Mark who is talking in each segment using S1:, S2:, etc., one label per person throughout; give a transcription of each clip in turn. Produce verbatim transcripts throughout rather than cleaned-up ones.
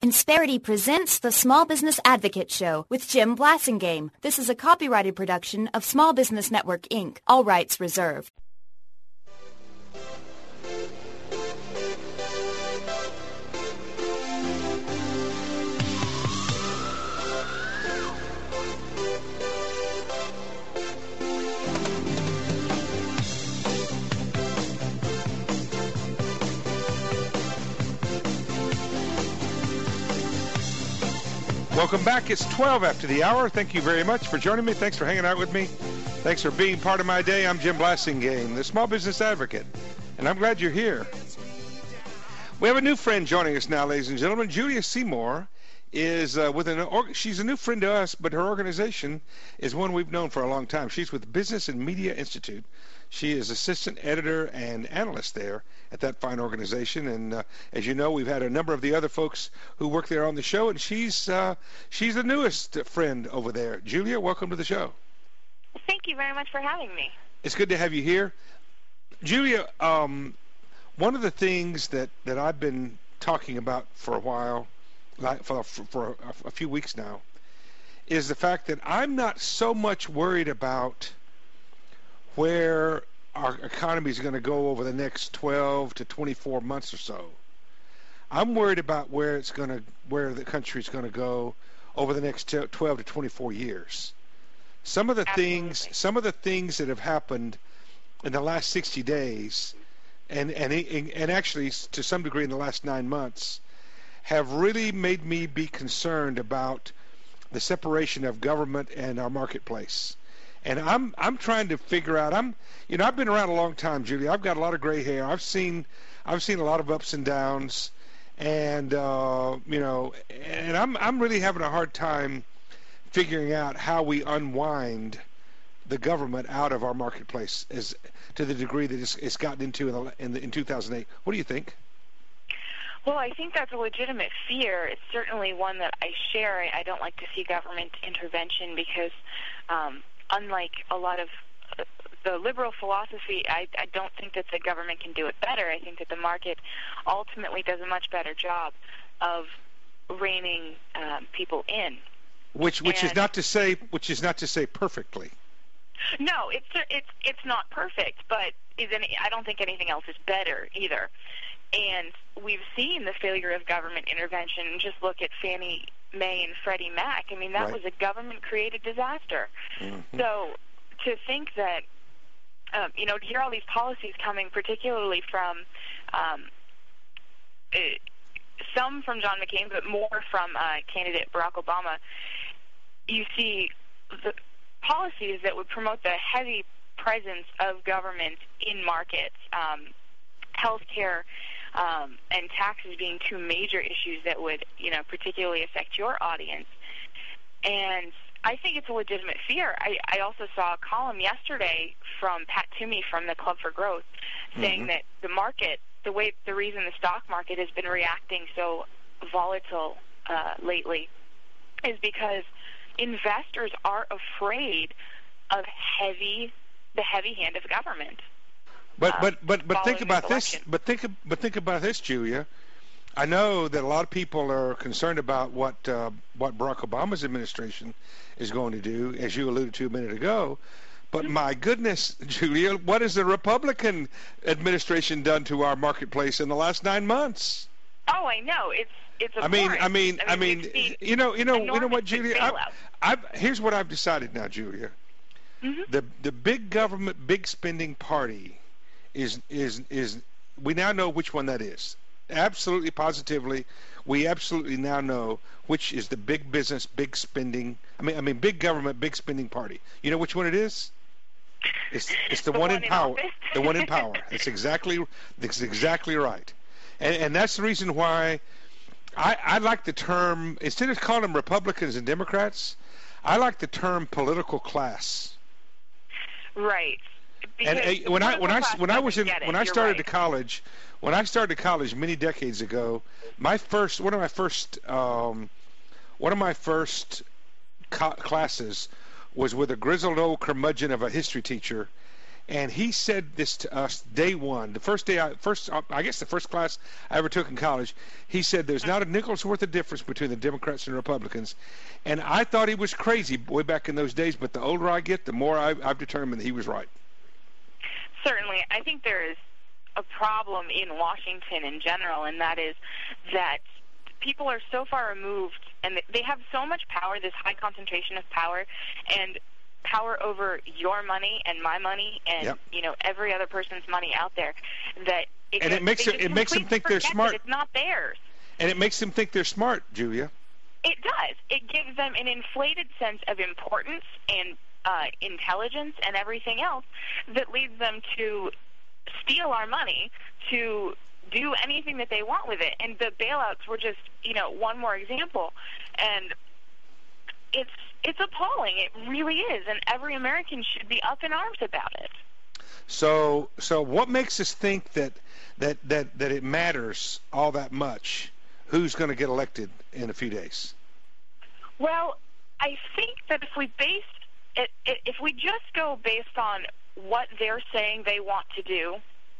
S1: Insperity presents the Small Business Advocate Show with Jim Blasingame. This is a copyrighted production of Small Business Network, Incorporated. All rights reserved.
S2: Welcome back. It's twelve after the hour. Thank you very much for joining me. Thanks for hanging out with me. Thanks for being part of my day. I'm Jim Blasingame, the Small Business Advocate, and I'm glad you're here. We have a new friend joining us now, ladies and gentlemen. Julia Seymour is uh, with an or- she's a new friend to us, but her organization is one we've known for a long time. She's with Business and Media Institute. She is assistant editor and analyst there at that fine organization, and uh, as you know, we've had a number of the other folks who work there on the show, and she's uh, she's the newest friend over there. Julia, welcome to the show.
S3: Thank you very much for having me.
S2: It's good to have you here. Julia, um, one of the things that, that I've been talking about for a while, like for, for a, a few weeks now, is the fact that I'm not so much worried about where our economy is going to go over the next twelve to twenty-four months or so. I'm worried about where it's going to, where the country is going to go over the next twelve to twenty-four years. Some of the
S3: Absolutely.
S2: things, some of the things that have happened in the last sixty days, and and and actually to some degree in the last nine months, have really made me be concerned about the separation of government and our marketplace. And I'm I'm trying to figure out. I'm you know I've been around a long time, Julia. I've got a lot of gray hair. I've seen I've seen a lot of ups and downs, and uh, you know, and I'm I'm really having a hard time figuring out how we unwind the government out of our marketplace, as to the degree that it's, it's gotten into in, the, in, the, in two thousand eight. What do you think?
S3: Well, I think that's a legitimate fear. It's certainly one that I share. I don't like to see government intervention because, um, unlike a lot of the liberal philosophy, I, I don't think that the government can do it better. I think that the market ultimately does a much better job of reining um, people in.
S2: Which, which
S3: and,
S2: is not to say, which is not to say perfectly.
S3: No, it's it's it's not perfect, but is any, I don't think anything else is better either. And we've seen the failure of government intervention. Just look at Fannie Mae and Freddie Mac. I mean, that
S2: Right.
S3: was a government-created disaster.
S2: Mm-hmm.
S3: So to think that, um, you know, to hear all these policies coming, particularly from um, uh, some from John McCain, but more from uh, candidate Barack Obama, you see the policies that would promote the heavy presence of government in markets, um, healthcare, um, and taxes being two major issues that would, you know, particularly affect your audience. And I think it's a legitimate fear. I, I also saw a column yesterday from Pat Toomey from the Club for Growth saying mm-hmm. that the market, the way, the reason the stock market has been reacting so volatile uh, lately is because investors are afraid of heavy, the heavy hand of government.
S2: But
S3: uh,
S2: but but but think about
S3: this.
S2: this. But think but think about this, Julia. I know that a lot of people are concerned about what uh, what Barack Obama's administration is going to do, as you alluded to a minute ago. But mm-hmm. my goodness, Julia, what has the Republican administration done to our marketplace in the last nine months?
S3: Oh, I know. It's it's.
S2: I mean,
S3: I
S2: mean, I mean, I mean you know, you know, you know what, Julia? I've, I've, here's what I've decided now, Julia. Mm-hmm. The the big government, big spending party is is is. We now know which one that is. Absolutely, positively, we absolutely now know which is the big business, big spending. I mean, I mean, big government, big spending party. You know which one it is? It's it's the,
S3: the
S2: one,
S3: one
S2: in
S3: in
S2: power.
S3: Office.
S2: The one in power. It's exactly that's exactly right. And and that's the reason why I I like the term, instead of calling them Republicans and Democrats, I like the term political class.
S3: Right.
S2: And uh, when I when I when I was in when I started
S3: right.
S2: to college, when I started college many decades ago, my first one of my first um, one of my first co- classes was with a grizzled old curmudgeon of a history teacher, and he said this to us day one, the first day I first I guess the first class I ever took in college. He said there's not a nickel's worth of difference between the Democrats and Republicans, and I thought he was crazy way back in those days. But the older I get, the more I, I've determined that he was right.
S3: Certainly, I think there is a problem in Washington in general, and that is that people are so far removed, and they have so much power, this high concentration of power, and power over your money and my money and
S2: yep.
S3: you know every other person's money out there, that it,
S2: and it makes it, it makes them think they're smart.
S3: It's not theirs,
S2: and it makes them think they're smart, Julia.
S3: It does. It gives them an inflated sense of importance and uh, intelligence and everything else that leads them to steal our money, to do anything that they want with it. And the bailouts were just, you know, one more example. And it's it's appalling. It really is. And every American should be up in arms about it.
S2: So so what makes us think that that, that, that it matters all that much who's going to get elected in a few days?
S3: Well, I think that if we base it, if we just go based on what they're saying they want to do,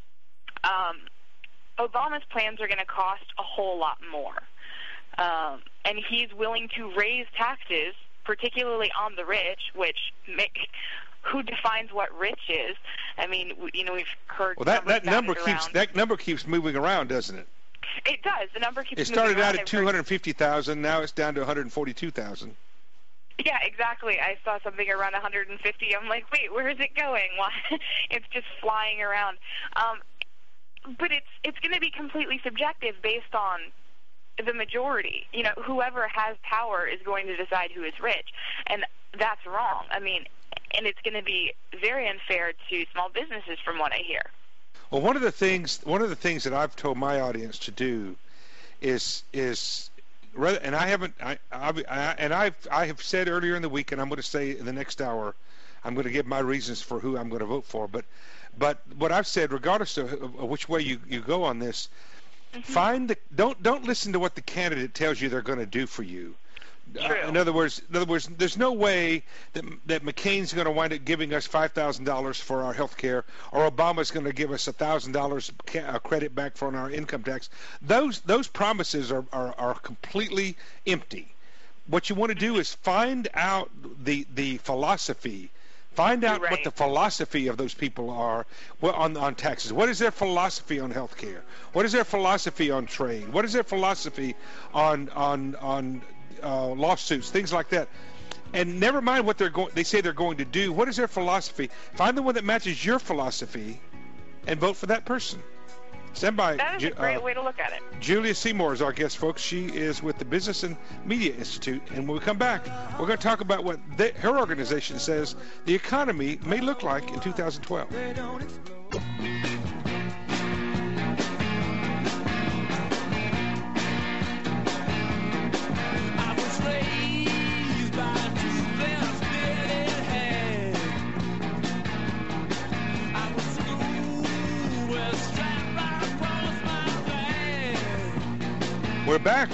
S3: um, Obama's plans are going to cost a whole lot more. Um, and he's willing to raise taxes, particularly on the rich, which make, who defines what rich is? I mean, you know, we've heard.
S2: Well, that, that number keeps
S3: around.
S2: that number keeps moving around, doesn't it?
S3: It does. The number keeps.
S2: It started
S3: moving
S2: out
S3: around.
S2: at two hundred fifty thousand. Now it's down to one hundred forty-two thousand.
S3: Yeah, exactly. I saw something around one hundred fifty. I'm like, wait, where is it going? Why? It's just flying around. Um, but it's it's going to be completely subjective based on the majority. You know, whoever has power is going to decide who is rich, and that's wrong. I mean, and it's going to be very unfair to small businesses, from what I hear.
S2: Well, one of the things one of the things that I've told my audience to do is is rather, and I haven't I, I, I and I've I have said earlier in the week, and I'm going to say in the next hour, I'm going to give my reasons for who I'm going to vote for. But but what I've said, regardless of, of which way you, you go on this, mm-hmm. find the don't don't listen to what the candidate tells you they're going to do for you. Uh, in other words, in other words, there's no way that that McCain's going to wind up giving us five thousand dollars for our health care, or Obama's going to give us a thousand dollars credit back for our income tax. Those those promises are, are, are completely empty. What you want to do is find out the the philosophy. Find out
S3: right.
S2: what the philosophy of those people are on on taxes. What is their philosophy on health care? What is their philosophy on trade? What is their philosophy on on on Uh, lawsuits, things like that, and never mind what they're going. They say they're going to do. What is their philosophy? Find the one that matches your philosophy, and vote for that person. Stand by.
S3: That is a great uh, way to look at it.
S2: Julia Seymour is our guest, folks. She is with the Business and Media Institute, and when we come back, we're going to talk about what they, her organization says the economy may look like in two thousand twelve. We're back.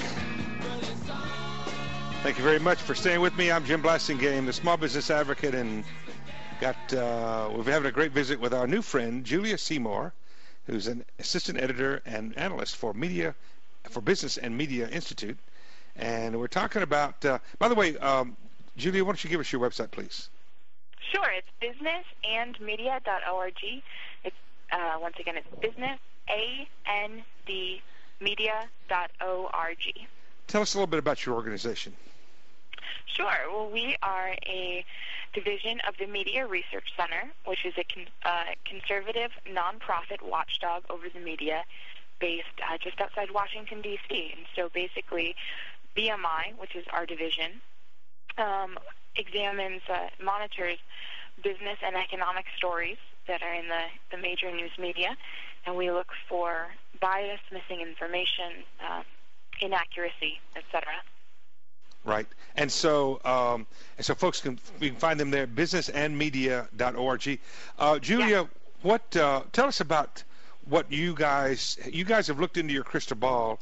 S2: Thank you very much for staying with me. I'm Jim Blasingame, the small business advocate, and got uh, we're having a great visit with our new friend Julia Seymour, who's an assistant editor and analyst for media, for Business and Media Institute, and we're talking about. Uh, by the way, um, Julia, why don't you give us your website, please?
S3: Sure, it's business and media dot org. It's uh, once again, it's business a n d. media dot org.
S2: Tell us a little bit about your organization.
S3: Sure. Well, we are a division of the Media Research Center, which is a con- uh, conservative nonprofit watchdog over the media based uh, just outside Washington, D C And so basically, B M I, which is our division, um, examines, uh, monitors business and economic stories that are in the, the major news media, and we look for bias, missing information, uh, inaccuracy, et cetera.
S2: Right, and so um, and so folks can we can find them there, business and media dot org. Uh, Julia, yeah. what uh, tell us about what you guys you guys have looked into your crystal ball,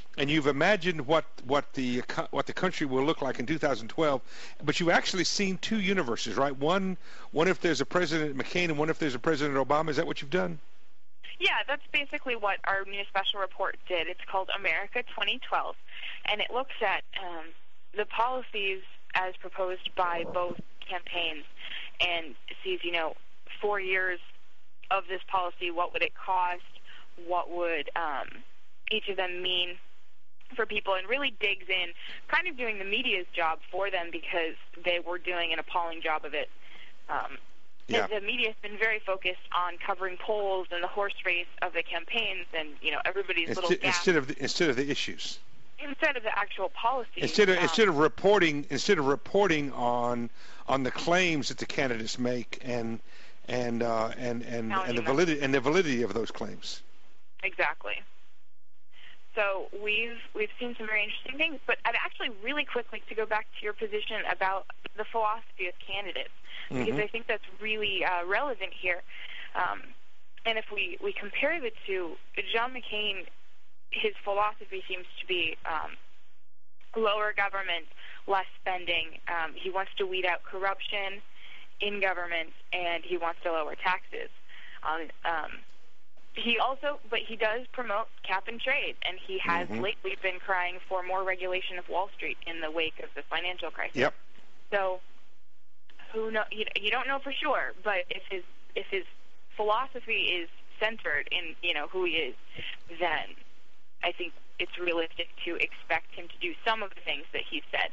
S2: and you've imagined what what the what the country will look like in two thousand twelve, but you've actually seen two universes, right? One one if there's a President McCain, and one if there's a President Obama. Is that what you've done?
S3: Yeah, that's basically what our new special report did. It's called America twenty twelve, and it looks at um, the policies as proposed by both campaigns and sees, you know, four years of this policy, what would it cost, what would um, each of them mean for people, and really digs in, kind of doing the media's job for them because they were doing an appalling job of it. Um,
S2: yeah.
S3: The media's been very focused on covering polls and the horse race of the campaigns, and you know everybody's
S2: instead,
S3: little gaps.
S2: instead of the, instead of the issues.
S3: Instead of the actual policy.
S2: Instead of
S3: um,
S2: instead of reporting instead of reporting on on the claims that the candidates make and and uh, and and, and the validity and the validity of those claims.
S3: Exactly. So we've we've seen some very interesting things, but I'd actually really quickly to go back to your position about the philosophy of candidates, because
S2: mm-hmm.
S3: I think that's really uh, relevant here. Um, and if we, we compare the two, John McCain, his philosophy seems to be um, lower government, less spending. Um, he wants to weed out corruption in government, and he wants to lower taxes. Um, um, He also, but he does promote cap and trade, and he has
S2: mm-hmm.
S3: lately been crying for more regulation of Wall Street in the wake of the financial crisis.
S2: Yep.
S3: So, who know? You, you don't know for sure, but if his if his philosophy is centered in you know who he is, then I think it's realistic to expect him to do some of the things that he said.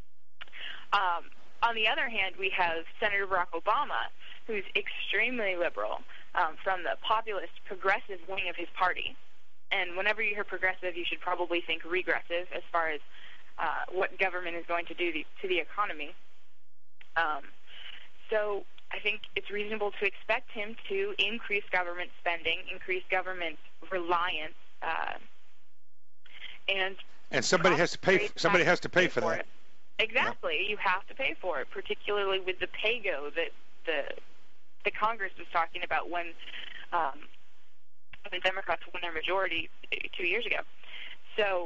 S3: Um, on the other hand, we have Senator Barack Obama, who's extremely liberal. Um, from the populist, progressive wing of his party. And whenever you hear progressive, you should probably think regressive as far as uh, what government is going to do the, to the economy. Um, so I think it's reasonable to expect him to increase government spending, increase government reliance, uh, and
S2: and somebody has to pay. Somebody has to pay for that.
S3: It. Exactly, yep. You have to pay for it, particularly with the pay-go that the the Congress was talking about when um, the Democrats won their majority two years ago. So,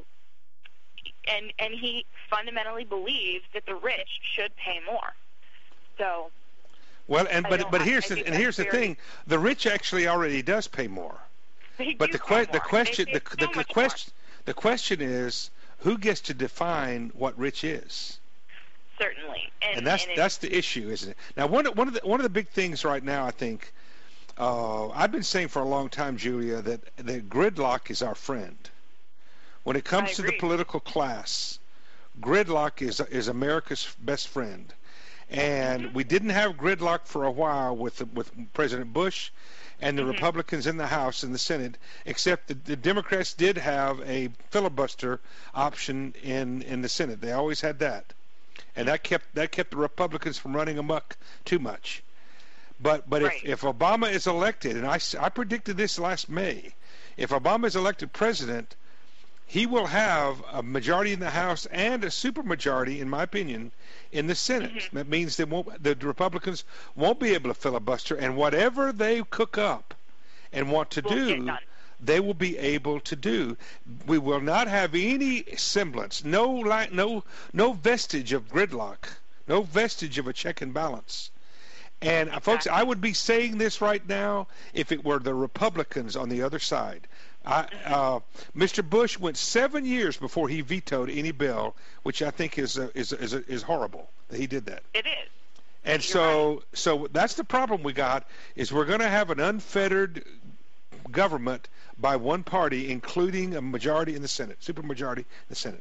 S3: and and he fundamentally believes that the rich should pay more. So,
S2: well, and but but here's
S3: I
S2: the and here's the thing: the rich actually already does pay more.
S3: They
S2: but
S3: do
S2: the
S3: pay
S2: que- the
S3: more.
S2: question the,
S3: so
S2: the, the question the question is who gets to define what rich is?
S3: Certainly, and,
S2: and that's
S3: and
S2: that's the issue, isn't it? Now, one one of the one of the big things right now, I think, uh, I've been saying for a long time, Julia, that that gridlock is our friend. When it comes to the political class, gridlock is is America's best friend, and
S3: mm-hmm.
S2: we didn't have gridlock for a while with with President Bush and the mm-hmm. Republicans in the House and the Senate, except that the Democrats did have a filibuster option in in the Senate. They always had that. And that kept that kept the Republicans from running amok too much. But but
S3: right.
S2: if, if Obama is elected, and I, I predicted this last May, if Obama is elected president, he will have a majority in the House and a supermajority, in my opinion, in the Senate. Mm-hmm. That means they won't, the Republicans won't be able to filibuster, and whatever they cook up and want to
S3: we'll
S2: do, they will be able to do. We will not have any semblance, no li- no no vestige of gridlock, no vestige of a check and balance. And
S3: exactly.
S2: folks, I would be saying this right now if it were the Republicans on the other side. I, uh, Mister Bush went seven years before he vetoed any bill, which I think is uh, is is is horrible that he did that.
S3: It is.
S2: And
S3: You're
S2: so
S3: right.
S2: so that's the problem we got is we're going to have an unfettered government by one party, including a majority in the Senate, supermajority in the Senate.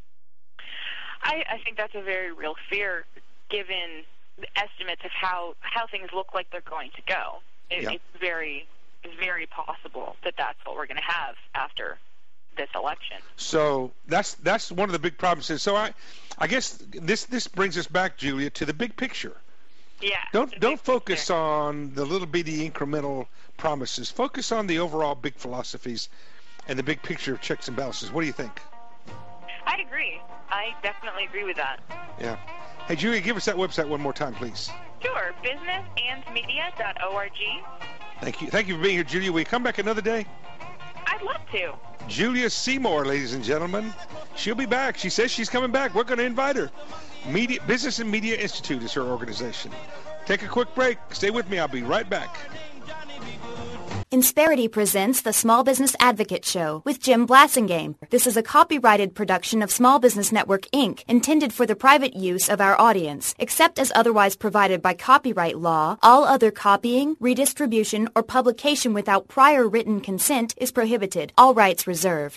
S3: I, I think that's a very real fear, given the estimates of how, how things look like they're going to go. It,
S2: yeah.
S3: It's very it's very possible that that's what we're going to have after this election.
S2: So that's that's one of the big problems. Is so I, I guess this this brings us back, Julia, to the big picture.
S3: Yeah.
S2: Don't don't focus picture. on the little bitty incremental promises. Focus on the overall big philosophies and the big picture of checks and balances. What do you think?
S3: I agree. I definitely agree with that.
S2: Yeah. Hey, Julia, give us that website one more time, please.
S3: Sure. business and media dot org.
S2: Thank you. Thank you for being here, Julia. Will you come back another day?
S3: I'd love to.
S2: Julia Seymour, ladies and gentlemen. She'll be back. She says she's coming back. We're going to invite her. Media, Business and Media Institute is her organization. Take a quick break. Stay with me. I'll be right back.
S1: Insperity presents the Small Business Advocate Show with Jim Blasingame. This is a copyrighted production of Small Business Network, Incorporated, intended for the private use of our audience. Except as otherwise provided by copyright law, all other copying, redistribution, or publication without prior written consent is prohibited. All rights reserved.